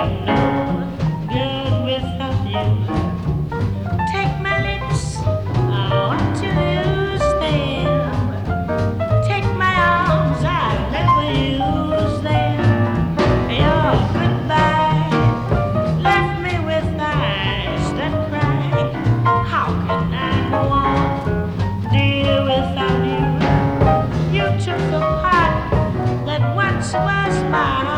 am no good without you. Take my lips, I want to use them. Take my arms, I never use them. Your goodbye left me with eyes that cry. How can I go on, dear, without you? You took the part that once was mine.